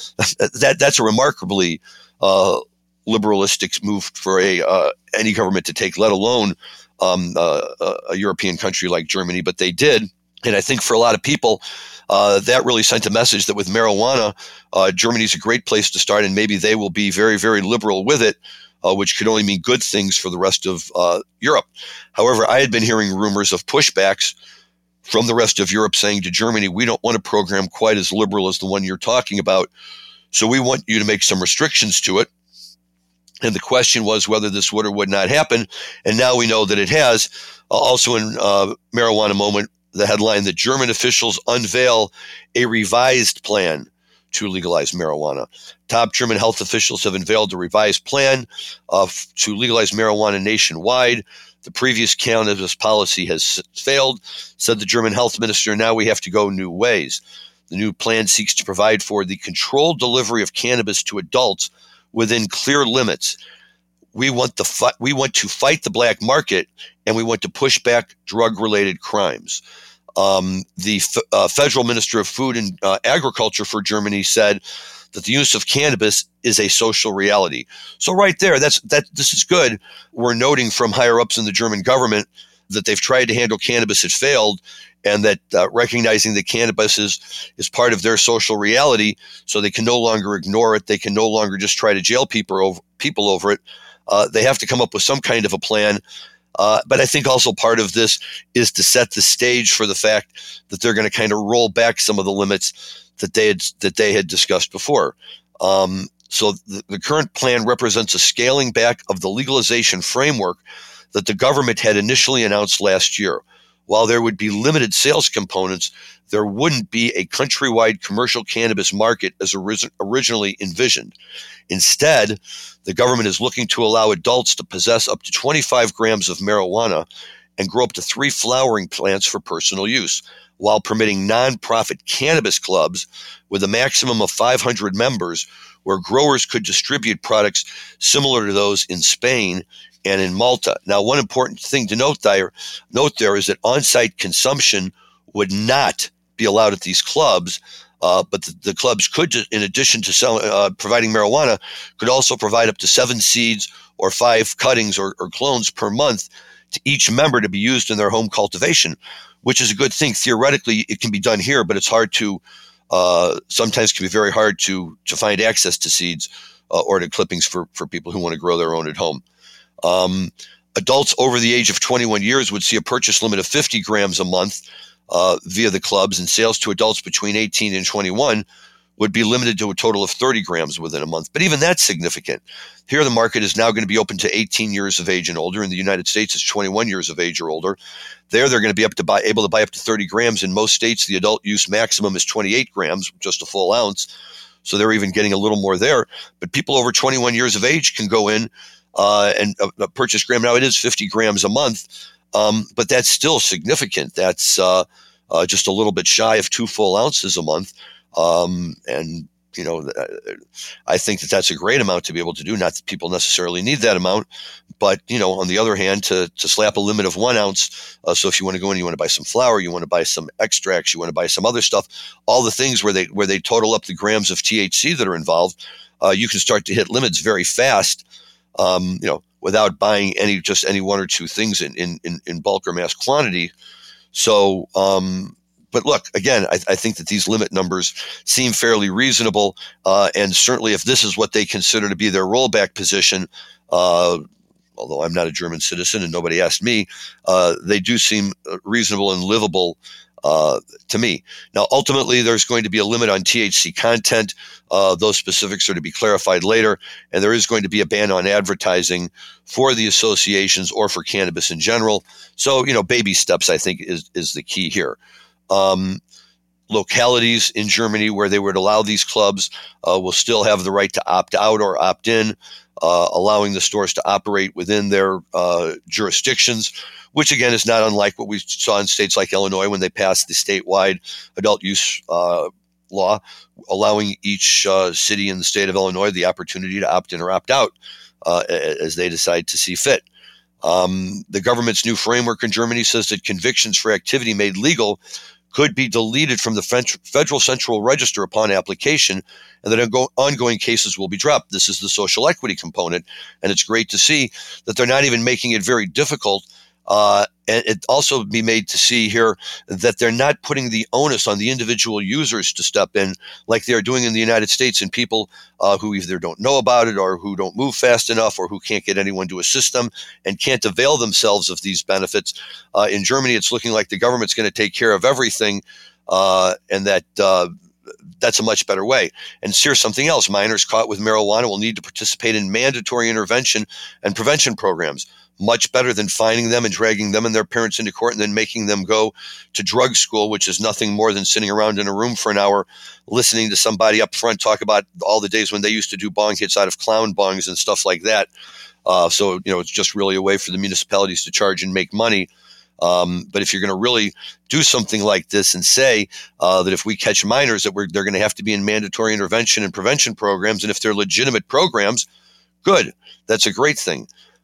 that that's a remarkably uh, liberalistic move for a uh, any government to take, let alone um, uh, a European country like Germany. But they did. And I think for a lot of people, uh, that really sent a message that with marijuana, uh, Germany's a great place to start, and maybe they will be very, very liberal with it, uh, which could only mean good things for the rest of uh, Europe. However, I had been hearing rumors of pushbacks from the rest of Europe saying to Germany, we don't want a program quite as liberal as the one you're talking about, so we want you to make some restrictions to it. And the question was whether this would or would not happen, and now we know that it has. Uh, also in uh, Marijuana Moment, the headline that German officials unveil a revised plan to legalize marijuana. Top German health officials have unveiled a revised plan uh, to legalize marijuana nationwide. The previous cannabis policy has failed, said the German health minister. Now we have to go new ways. The new plan seeks to provide for the controlled delivery of cannabis to adults within clear limits. We want the fi- we want to fight the black market, and we want to push back drug-related crimes. Um, the f- uh, federal minister of food and uh, agriculture for Germany said that the use of cannabis is a social reality. So right there, that's that. This is good. We're noting from higher ups in the German government that they've tried to handle cannabis, it failed, and that uh, recognizing that cannabis is is part of their social reality, so they can no longer ignore it. They can no longer just try to jail people over people over it. Uh, they have to come up with some kind of a plan. Uh, but I think also part of this is to set the stage for the fact that they're going to kind of roll back some of the limits that they had that they had discussed before. Um, so the, the current plan represents a scaling back of the legalization framework that the government had initially announced last year. While there would be limited sales components, there wouldn't be a countrywide commercial cannabis market as ori- originally envisioned. Instead, the government is looking to allow adults to possess up to twenty-five grams of marijuana and grow up to three flowering plants for personal use, while permitting nonprofit cannabis clubs with a maximum of five hundred members, where growers could distribute products similar to those in Spain and in Malta. Now, one important thing to note there, note there is that on-site consumption would not be allowed at these clubs, uh, but the, the clubs could, in addition to sell, uh, providing marijuana, could also provide up to seven seeds or five cuttings or, or clones per month to each member to be used in their home cultivation, which is a good thing. Theoretically, it can be done here, but it's hard to, uh, sometimes can be very hard to to find access to seeds uh, or to clippings for, for people who want to grow their own at home. Um, adults over the age of twenty-one years would see a purchase limit of fifty grams a month uh, via the clubs, and sales to adults between eighteen and twenty-one would be limited to a total of thirty grams within a month. But even that's significant. Here, the market is now going to be open to eighteen years of age and older. In the United States, it's twenty-one years of age or older. There, they're going to be up to buy, able to buy up to thirty grams. In most states, the adult use maximum is twenty-eight grams, just a full ounce. So they're even getting a little more there. But people over twenty-one years of age can go in uh, and uh, purchase gram. Now, it is fifty grams a month, um, but that's still significant. That's uh, uh, just a little bit shy of two full ounces a month. Um, and, you know, I think that that's a great amount to be able to do. Not that people necessarily need that amount, but, you know, on the other hand, to, to slap a limit of one ounce. Uh, so if you want to go in, you want to buy some flour, you want to buy some extracts, you want to buy some other stuff, all the things where they, where they total up the grams of T H C that are involved, uh, you can start to hit limits very fast, um, you know, without buying any, just any one or two things in, in, in, in bulk or mass quantity. So, um, But look, again, I, I think that these limit numbers seem fairly reasonable. Uh, and certainly if this is what they consider to be their rollback position, uh, although I'm not a German citizen and nobody asked me, uh, they do seem reasonable and livable uh, to me. Now, ultimately, there's going to be a limit on T H C content. Uh, those specifics are to be clarified later. And there is going to be a ban on advertising for the associations or for cannabis in general. So, you know, baby steps, I think, is, is the key here. Um, localities in Germany where they would allow these clubs uh, will still have the right to opt out or opt in, uh, allowing the stores to operate within their uh, jurisdictions, which again is not unlike what we saw in states like Illinois when they passed the statewide adult use uh, law, allowing each uh, city in the state of Illinois the opportunity to opt in or opt out uh, as they decide to see fit. Um, the government's new framework in Germany says that convictions for activity made legal could be deleted from the Federal Central Register upon application, and that ongoing cases will be dropped. This is the social equity component, and it's great to see that they're not even making it very difficult. Uh, and it also be made to see here that they're not putting the onus on the individual users to step in like they're doing in the United States, and people uh, who either don't know about it or who don't move fast enough or who can't get anyone to assist them and can't avail themselves of these benefits. Uh, in Germany, it's looking like the government's going to take care of everything, uh, and that uh, that's a much better way. And here's something else. Minors caught with marijuana will need to participate in mandatory intervention and prevention programs. Much better than finding them and dragging them and their parents into court and then making them go to drug school, which is nothing more than sitting around in a room for an hour listening to somebody up front talk about all the days when they used to do bong hits out of clown bongs and stuff like that. Uh, so, you know, it's just really a way for the municipalities to charge and make money. Um, but if you're going to really do something like this and say uh, that if we catch minors that we're, they're going to have to be in mandatory intervention and prevention programs, and if they're legitimate programs, good. That's a great thing.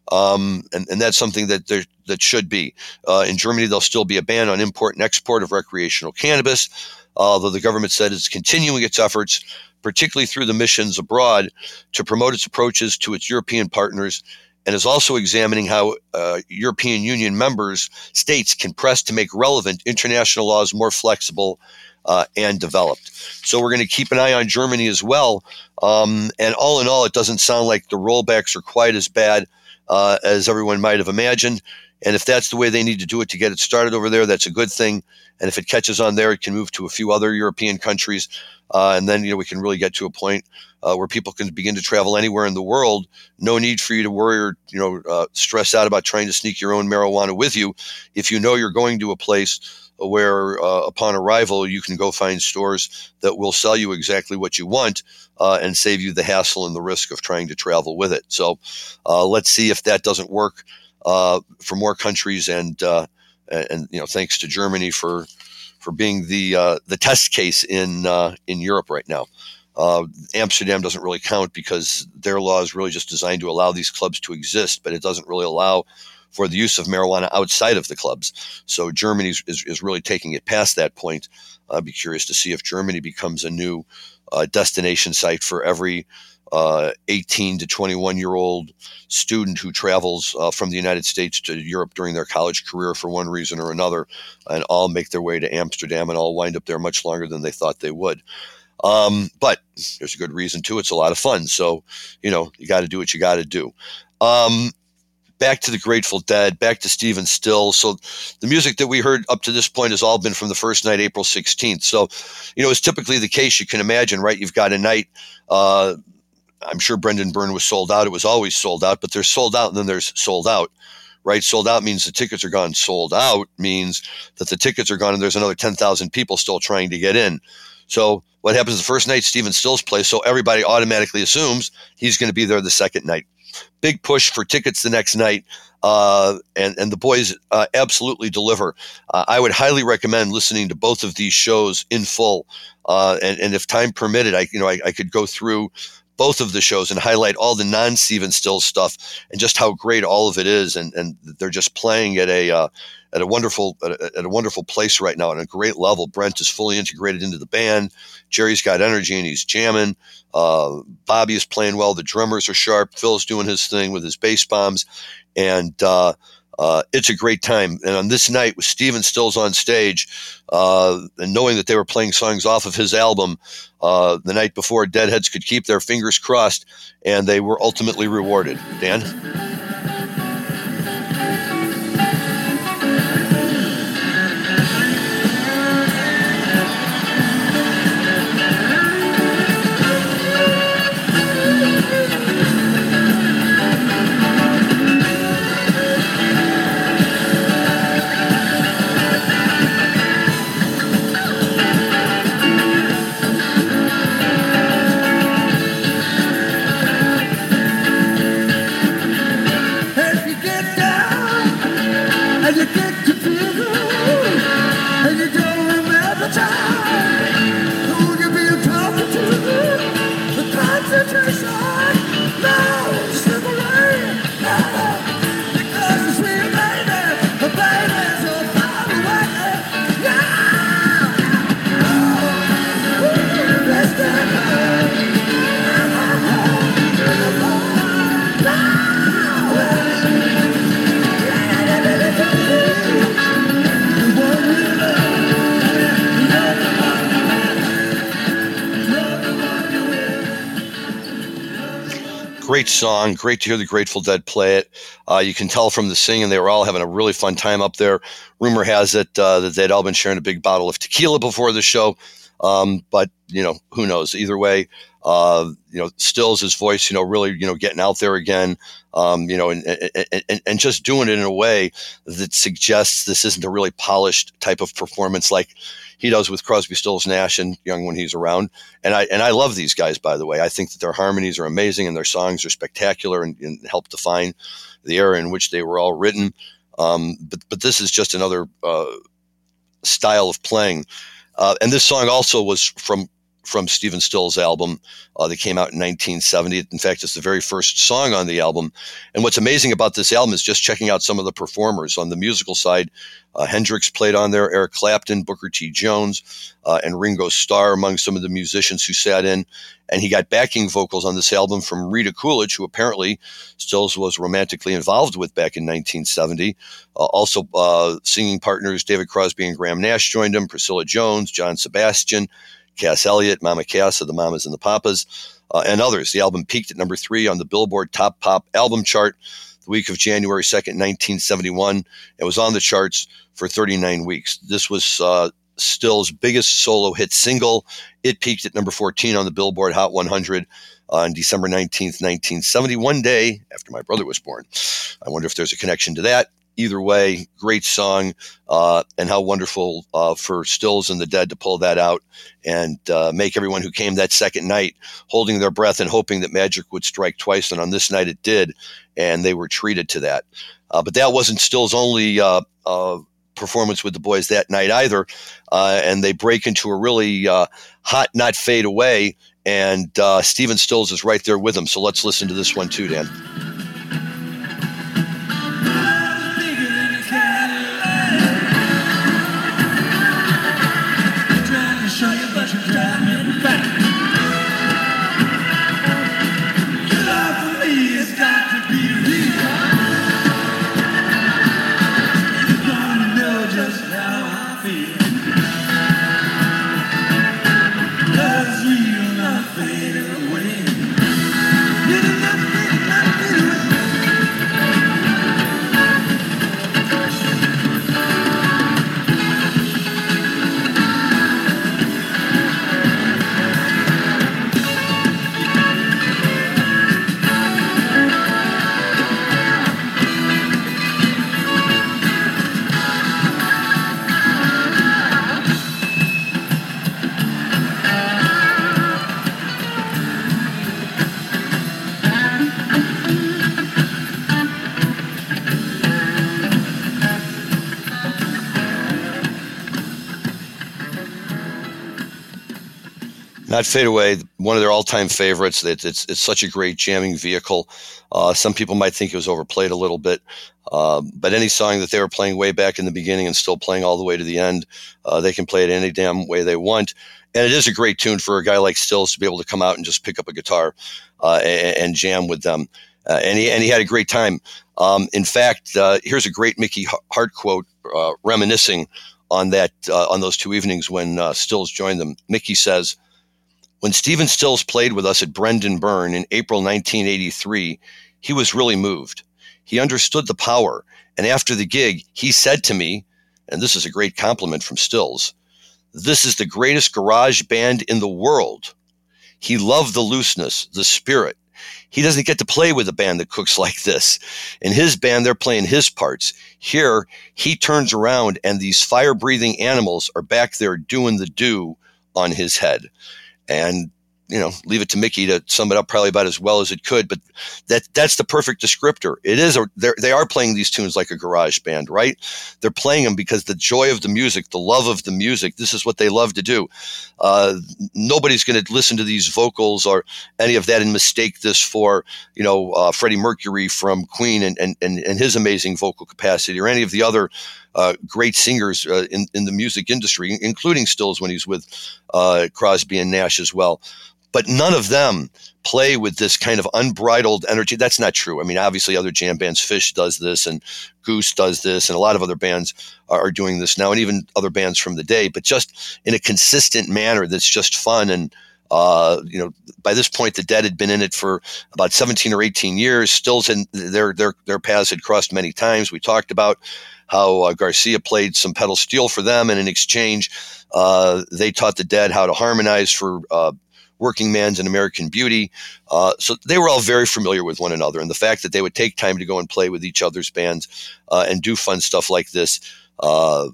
Um, and, and that's something that there, that should be. Uh, in Germany, there'll still be a ban on import and export of recreational cannabis, although the government said it's continuing its efforts, particularly through the missions abroad, to promote its approaches to its European partners, and is also examining how uh, European Union members states can press to make relevant international laws more flexible uh, and developed. So we're going to keep an eye on Germany as well. Um, and all in all, it doesn't sound like the rollbacks are quite as bad uh, as everyone might have imagined. And if that's the way they need to do it to get it started over there, that's a good thing. And if it catches on there, it can move to a few other European countries. Uh, and then, you know, we can really get to a point uh, where people can begin to travel anywhere in the world. No need for you to worry or, you know, uh, stress out about trying to sneak your own marijuana with you. If you know you're going to a place where uh, upon arrival, you can go find stores that will sell you exactly what you want uh, and save you the hassle and the risk of trying to travel with it. So uh, let's see if that doesn't work uh, for more countries. And, uh, and, you know, thanks to Germany for for being the uh, the test case in uh, in Europe right now. Uh, Amsterdam doesn't really count because their law is really just designed to allow these clubs to exist, but it doesn't really allow for the use of marijuana outside of the clubs. So Germany is, is, is really taking it past that point. I'd be curious to see if Germany becomes a new uh, destination site for every uh, eighteen to twenty-one year old student who travels uh, from the United States to Europe during their college career for one reason or another, and all make their way to Amsterdam and all wind up there much longer than they thought they would. Um, but there's a good reason too. It's a lot of fun. So, you know, you got to do what you got to do. Um, back to the Grateful Dead, back to Stephen Stills. So the music that we heard up to this point has all been from the first night, April sixteenth. So, you know, it's typically the case. You can imagine, right? You've got a night, uh, I'm sure Brendan Byrne was sold out. It was always sold out, but there's sold out and then there's sold out, right? Sold out means the tickets are gone. Sold out means that the tickets are gone and there's another ten thousand people still trying to get in. So what happens the first night, Stephen Stills plays, so everybody automatically assumes he's going to be there the second night. Big push for tickets the next night, uh, and, and the boys uh, absolutely deliver. Uh, I would highly recommend listening to both of these shows in full, uh, and, and if time permitted, I you know I, I could go through both of the shows and highlight all the non-Stephen Stills stuff and just how great all of it is. And, and they're just playing at a, uh, at a wonderful, at a, at a wonderful place right now at a great level. Brent is fully integrated into the band. Jerry's got energy and he's jamming. Uh, Bobby is playing well. The drummers are sharp. Phil's doing his thing with his bass bombs. And, uh, Uh, it's a great time. And on this night with Stephen Stills on stage, uh, and knowing that they were playing songs off of his album uh, the night before, Deadheads could keep their fingers crossed, and they were ultimately rewarded. Dan? Great song. Great to hear the Grateful Dead play it. Uh, you can tell from the singing they were all having a really fun time up there. Rumor has it uh, that they'd all been sharing a big bottle of tequila before the show. Um, but, you know, who knows? Either way, uh, you know, Stills, his voice, you know, really, you know, getting out there again, um, you know, and, and, and, and just doing it in a way that suggests this isn't a really polished type of performance like he does with Crosby, Stills, Nash, and Young when he's around. And I and I love these guys, by the way. I think that their harmonies are amazing and their songs are spectacular and, and help define the era in which they were all written. Um, but but this is just another uh, style of playing. Uh, and this song also was from from Stephen Stills' album uh, that came out in nineteen seventy. In fact, it's the very first song on the album. And what's amazing about this album is just checking out some of the performers. On the musical side, uh, Hendrix played on there, Eric Clapton, Booker T. Jones, uh, and Ringo Starr among some of the musicians who sat in. And he got backing vocals on this album from Rita Coolidge, who apparently Stills was romantically involved with back in nineteen seventy. Uh, also, uh, singing partners David Crosby and Graham Nash joined him, Priscilla Jones, John Sebastian, Cass Elliot, Mama Cass of the Mamas and the Papas, uh, and others. The album peaked at number three on the Billboard Top Pop album chart the week of January second, nineteen seventy-one. It was on the charts for thirty-nine weeks. This was uh, Stills' biggest solo hit single. It peaked at number fourteen on the Billboard Hot one hundred on December nineteenth, nineteen seventy, one day after my brother was born. I wonder if there's a connection to that. Either way, great song, uh, and how wonderful uh, for Stills and the Dead to pull that out and uh, make everyone who came that second night holding their breath and hoping that magic would strike twice. And on this night it did, and they were treated to that. Uh, but that wasn't Stills' only uh, uh, performance with the boys that night either. Uh, and they break into a really uh, hot Not Fade Away, and uh, Stephen Stills is right there with them. So let's listen to this one too, Dan. Not Fade Away, one of their all-time favorites. It's it's, it's such a great jamming vehicle. Uh, some people might think it was overplayed a little bit, uh, but any song that they were playing way back in the beginning and still playing all the way to the end, uh, they can play it any damn way they want. And it is a great tune for a guy like Stills to be able to come out and just pick up a guitar uh, and, and jam with them. Uh, and he and he had a great time. Um, in fact, uh, here's a great Mickey Hart quote uh, reminiscing on that uh, on those two evenings when uh, Stills joined them. Mickey says, "When Stephen Stills played with us at Brendan Byrne in April nineteen eighty-three, he was really moved. He understood the power, and after the gig, he said to me," and this is a great compliment from Stills, "This is the greatest garage band in the world." He loved the looseness, the spirit. He doesn't get to play with a band that cooks like this. In his band, they're playing his parts. Here, he turns around, and these fire-breathing animals are back there doing the do on his head. And, you know, leave it to Mickey to sum it up probably about as well as it could. But that that's the perfect descriptor. It is, a, they are playing these tunes like a garage band, right? They're playing them because the joy of the music, the love of the music, this is what they love to do. Uh, nobody's going to listen to these vocals or any of that and mistake this for, you know, uh, Freddie Mercury from Queen and, and, and, and his amazing vocal capacity, or any of the other Uh, great singers uh, in, in the music industry, including Stills when he's with uh, Crosby and Nash as well. But none of them play with this kind of unbridled energy. That's not true. I mean, obviously other jam bands, Fish does this and Goose does this, and a lot of other bands are, are doing this now, and even other bands from the day, but just in a consistent manner that's just fun. And Uh, you know, by this point, the Dead had been in it for about seventeen or eighteen years. Stills and their their their paths had crossed many times. We talked about how uh, Garcia played some pedal steel for them, and in exchange, uh, they taught the Dead how to harmonize for uh, Working Man's and American Beauty. Uh, so they were all very familiar with one another, and the fact that they would take time to go and play with each other's bands uh, and do fun stuff like this Uh,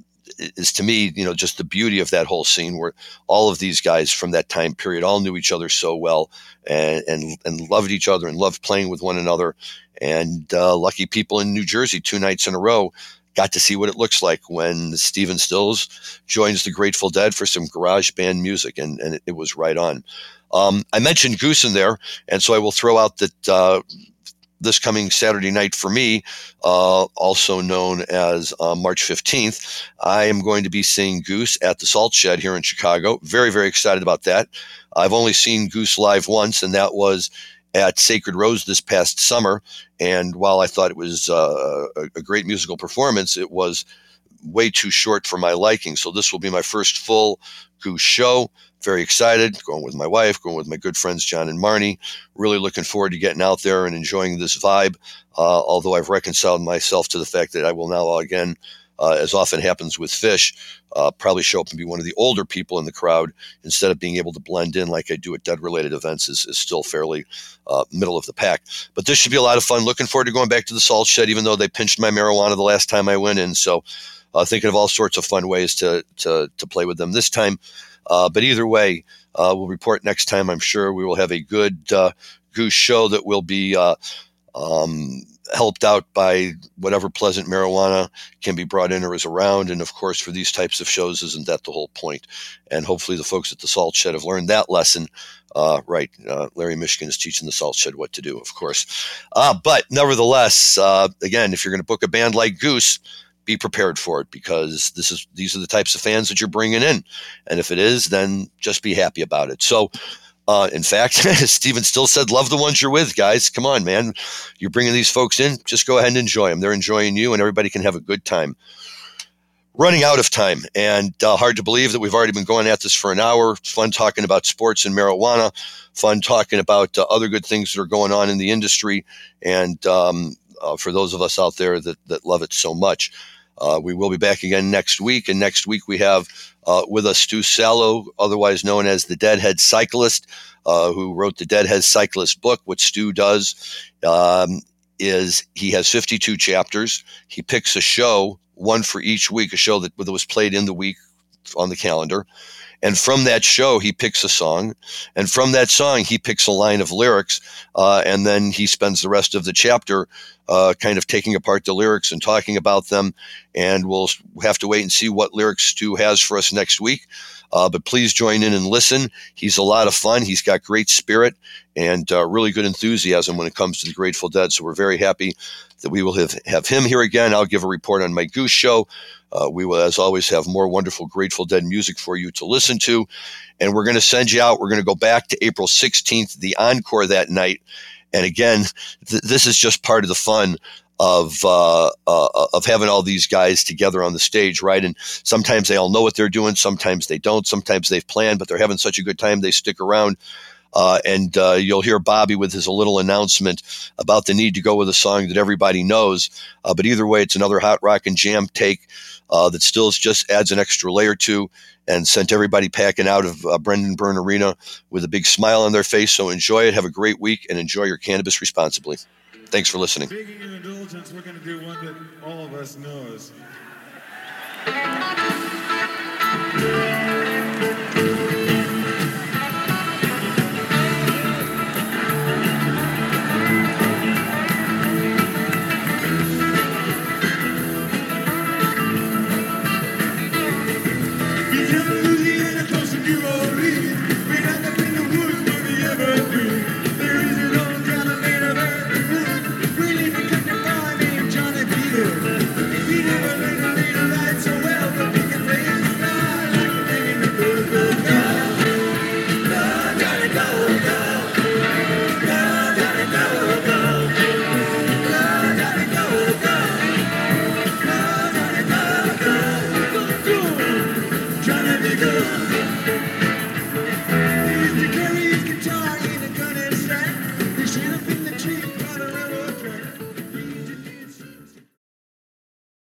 is, to me, you know, just the beauty of that whole scene, where all of these guys from that time period all knew each other so well and and, and loved each other and loved playing with one another. And uh, lucky people in New Jersey, two nights in a row, got to see what it looks like when Stephen Stills joins the Grateful Dead for some garage band music, and, and it, it was right on. Um, I mentioned Goose in there, and so I will throw out that uh, this coming Saturday night for me, uh, also known as uh, March fifteenth, I am going to be seeing Goose at the Salt Shed here in Chicago. Very, very excited about that. I've only seen Goose live once, and that was at Sacred Rose this past summer. And while I thought it was uh, a, a great musical performance, it was way too short for my liking. So this will be my first full Goose show. Very excited, going with my wife, going with my good friends John and Marnie. Really looking forward to getting out there and enjoying this vibe, uh, although I've reconciled myself to the fact that I will now again, uh, as often happens with Phish, uh, probably show up and be one of the older people in the crowd instead of being able to blend in like I do at Dead-related events is, is still fairly uh, middle of the pack. But this should be a lot of fun. Looking forward to going back to the Salt Shed, even though they pinched my marijuana the last time I went in. So uh, thinking of all sorts of fun ways to to, to play with them this time. Uh, but either way, uh, we'll report next time. I'm sure we will have a good uh, Goose show that will be uh, um, helped out by whatever pleasant marijuana can be brought in or is around. And of course, for these types of shows, isn't that the whole point? And hopefully the folks at the Salt Shed have learned that lesson. Uh, right. Uh, Larry Michigan is teaching the Salt Shed what to do, of course. Uh, but nevertheless, uh, again, if you're going to book a band like Goose, be prepared for it, because this is these are the types of fans that you're bringing in. And if it is, then just be happy about it. So, uh, in fact, Stephen Stills said, love the ones you're with, guys. Come on, man. You're bringing these folks in. Just go ahead and enjoy them. They're enjoying you, and everybody can have a good time. Running out of time, and uh, hard to believe that we've already been going at this for an hour. It's fun talking about sports and marijuana, fun talking about uh, other good things that are going on in the industry, and um, uh, for those of us out there that, that love it so much. Uh, we will be back again next week, and next week we have uh, with us Stu Sallow, otherwise known as the Deadhead Cyclist, uh, who wrote the Deadhead Cyclist book. What Stu does um, is he has fifty-two chapters. He picks a show, one for each week, a show that, that was played in the week on the calendar. And from that show, he picks a song. And from that song, he picks a line of lyrics. Uh, and then he spends the rest of the chapter uh, kind of taking apart the lyrics and talking about them. And we'll have to wait and see what lyrics Stu has for us next week. Uh, but please join in and listen. He's a lot of fun. He's got great spirit and uh, really good enthusiasm when it comes to the Grateful Dead. So we're very happy that we will have, have him here again. I'll give a report on my Goose show. Uh, we will, as always, have more wonderful Grateful Dead music for you to listen to. And we're going to send you out. We're going to go back to April sixteenth, the encore that night. And again, th- this is just part of the fun of uh, uh, of having all these guys together on the stage, right? And sometimes they all know what they're doing. Sometimes they don't. Sometimes they've planned, but they're having such a good time, they stick around. Uh, and uh, you'll hear Bobby with his little announcement about the need to go with a song that everybody knows. Uh, but either way, it's another hot rock and jam take uh, that still just adds an extra layer to and sent everybody packing out of uh, Brendan Byrne Arena with a big smile on their face. So enjoy it. Have a great week and enjoy your cannabis responsibly. Thanks for listening. Speaking of indulgence, we're going to do one that all of us knows.